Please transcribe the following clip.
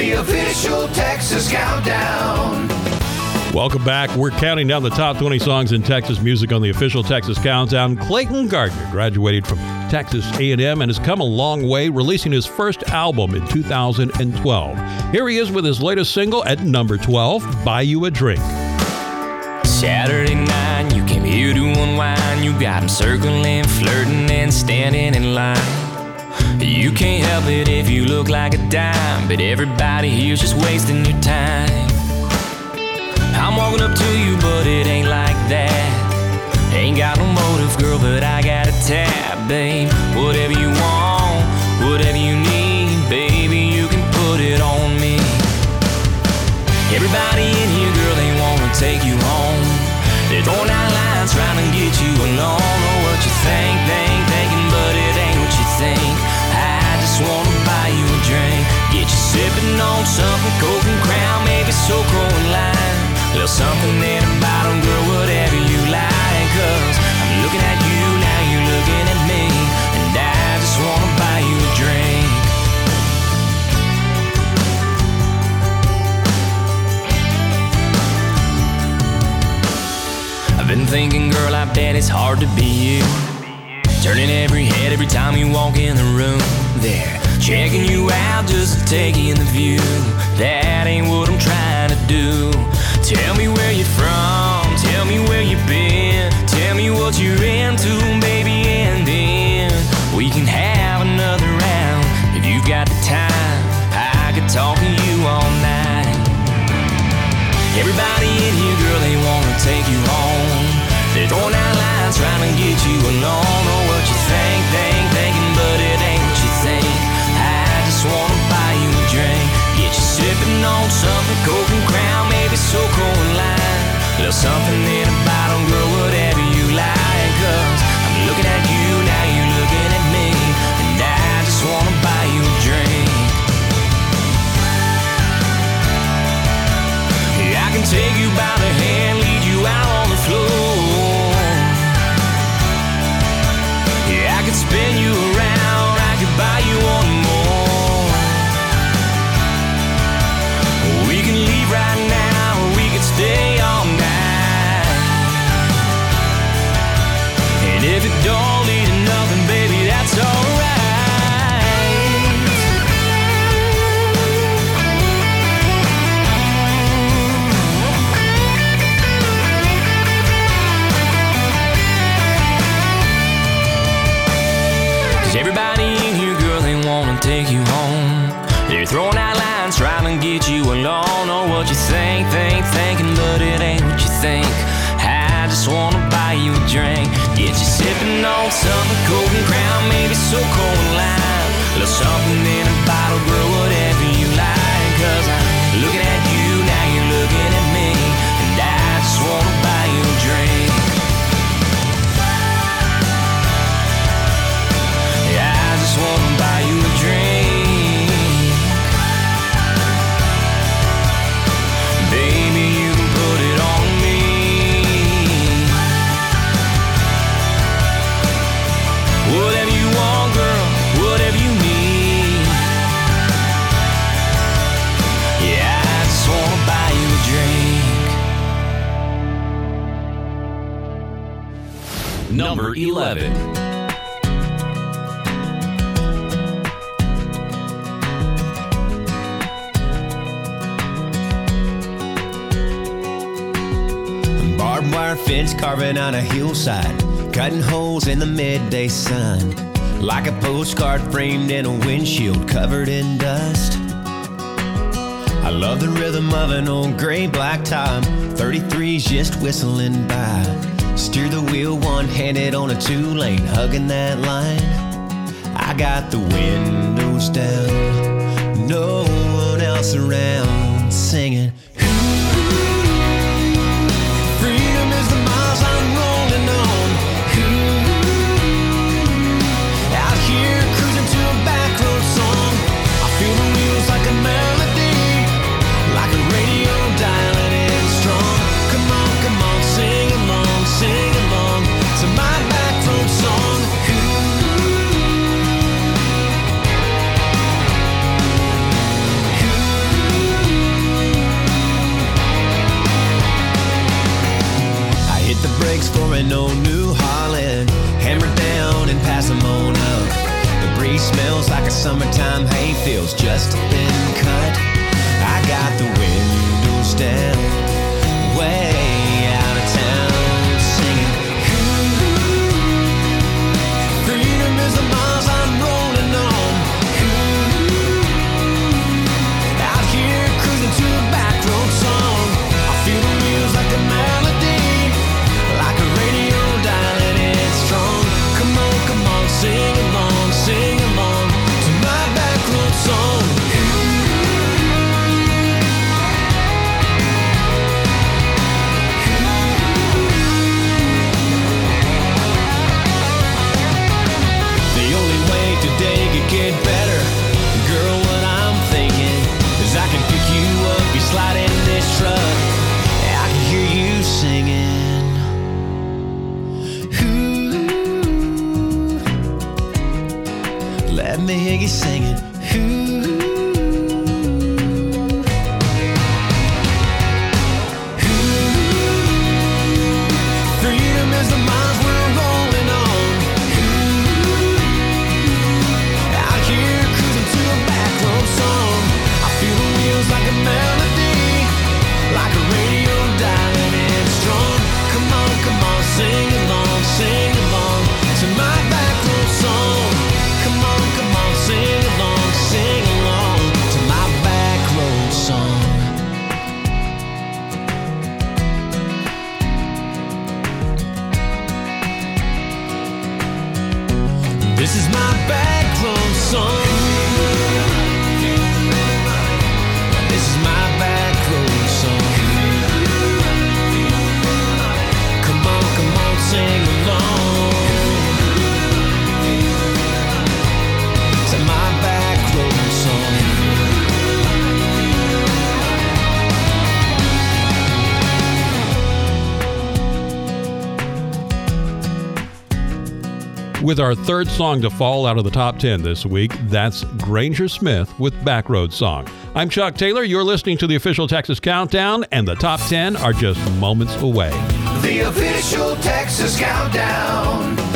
the official Texas Countdown. Welcome back. We're counting down the top 20 songs in Texas music on the official Texas Countdown. Clayton Gardner graduated from Texas A&M and has come a long way, releasing his first album in 2012. Here he is with his latest single at number 12, Buy You a Drink. Saturday night, you came here to unwind. You got him circling, flirting, and standing in line. You can't help it if you look like a dime, but everybody here's just wasting your time. I'm walking up to you, but it ain't like that. Ain't got no motive, girl, but I got a tab, babe. Whatever you want, whatever you need, baby, you can put it on me. Everybody in here, girl, they wanna take you home. They're throwing out lines, trying to get you alone. Know what you thinking, but it ain't what you think. I just wanna buy you a drink, get you sipping on something, Coke and Crown, maybe SoCo and lime. Little something in a bottle, girl, whatever you like. 'Cause I'm looking at you, now you're looking at me, and I just wanna buy you a drink. I've been thinking, girl, I bet it's hard to be you. Turning every head every time you walk in the room. They're checking you out just to take in the view. That ain't what I'm trying to do. Tell me where you're from, tell me where you've been, tell me what you're into, baby, and then we can have another round. If you've got the time, I could talk to you all night. Everybody in here, girl, they wanna take you home. They're throwing out lines, trying to get you alone. Know what you thinking, but it ain't what you think. I just wanna buy you a drink, get you sipping on something, Coke and Crown, maybe SoCo and lime. Little something in a bottle, girl, whatever you like. 'Cause I'm looking at you, now you're looking at me, and I just wanna buy you a drink. I can take you by the hand, lead you out on the floor. Yeah, I could spin you around, I could buy you one more. We can leave right now, or we could stay all night. And if it don't lead to nothing, baby, that's alright. Everybody in here, girl, they wanna take you home. They're throwing out lines, trying to get you alone. Know what you thinking, but it ain't what you think. I just wanna buy you a drink, get you sipping on something, Coke and Crown, maybe SoCo and lime. Little something in a bottle, girl, whatever you like. 'Cause I'm looking at you, now you're looking at me, and I just wanna buy you a drink. I just wanna buy you a drink. Baby, you can put it on me. Whatever you want, girl, whatever you need. Yeah, I just wanna buy you a drink. Number 11. Barbed wire fence carving on a hillside, cutting holes in the midday sun, like a postcard framed in a windshield covered in dust. I love the rhythm of an old gray black top, 33's just whistling by. Steer the wheel one-handed on a two-lane, hugging that line. I got the windows down, no one else around, singing. in old New Holland. Hammer down and pass them on up. The breeze smells like a summertime hayfield's just been cut. I got the windows down, way out of town, singing. Freedom is the miles I'm rolling on. Out here cruising to a back road song. I feel the wheels like a melody, like a radio dialing it strong. Come on, sing along to my back road song. The only way today could get better, girl, what I'm thinking is I can pick you up, you slide in this truck, I can hear you singing. Ooh, let me hear you singing. Freedom is the miles we're rolling on. Out here cruising to a back road song. I feel the wheels like a melody, like a radio dialing it strong. Come on, sing along to my back road song. Come on, sing along to my back road song. This is my back road song. This is my back road song. Come on, sing along to my back road song. With our third song to fall out of the top 10 this week, that's Granger Smith with Backroad Song. I'm Chuck Taylor. You're listening to the official Texas Countdown, and the top 10 are just moments away. The official Texas Countdown.